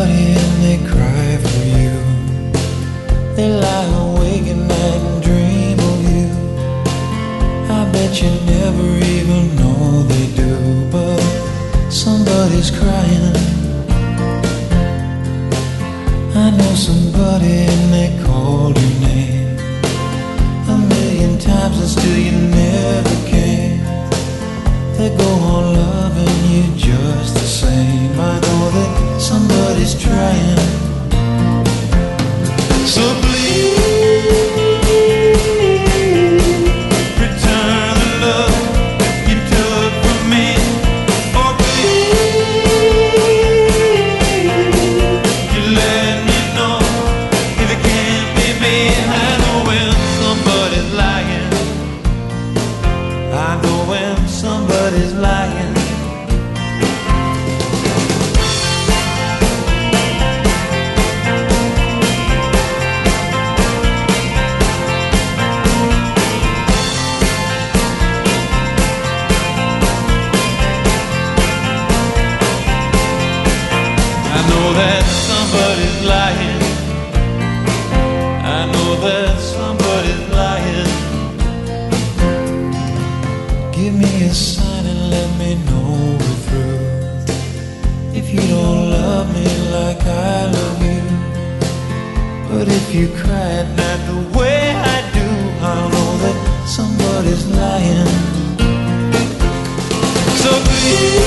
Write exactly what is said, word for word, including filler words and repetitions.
somebody and they cry for you. They lie awake at night and dream of you. I bet you never even know they do, but somebody's crying. I know somebody and they called your name a million times and still you never came. They go on loving you just the same. I know that somebody's trying. So please return the love you took from me. Or please you let me know if it can't be me. I know when somebody's lying. I know when somebody's lying. I know that somebody's lying. I know that somebody's lying. Give me a sign and let me know we're through. If you don't love me like I love you, but if you cry at night the way I do, I know that somebody's lying. So please